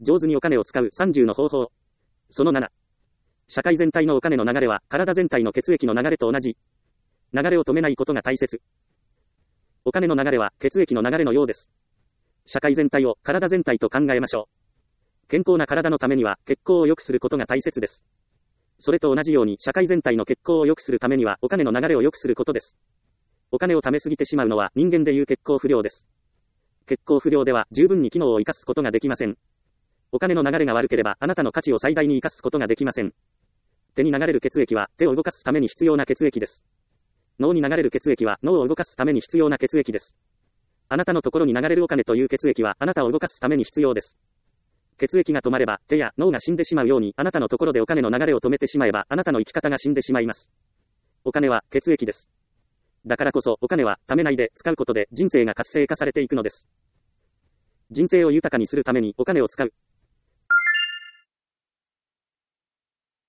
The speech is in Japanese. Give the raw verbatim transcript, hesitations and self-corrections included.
上手にお金を使うさんじゅうの方法。そのなな。社会全体のお金の流れは体全体の血液の流れと同じ。流れを止めないことが大切。お金の流れは血液の流れのようです。社会全体を体全体と考えましょう。健康な体のためには血行を良くすることが大切です。それと同じように社会全体の血行を良くするためにはお金の流れを良くすることです。お金を貯めすぎてしまうのは人間でいう血行不良です。血行不良では十分に機能を生かすことができません。お金の流れが悪ければあなたの価値を最大に生かすことができません。手に流れる血液は手を動かすために必要な血液です。脳に流れる血液は脳を動かすために必要な血液です。あなたのところに流れるお金という血液はあなたを動かすために必要です。血液が止まれば手や脳が死んでしまうようにあなたのところでお金の流れを止めてしまえばあなたの生き方が死んでしまいます。お金は血液です。だからこそお金は貯めないで使うことで人生が活性化されていくのです。人生を豊かにするためにお金を使う。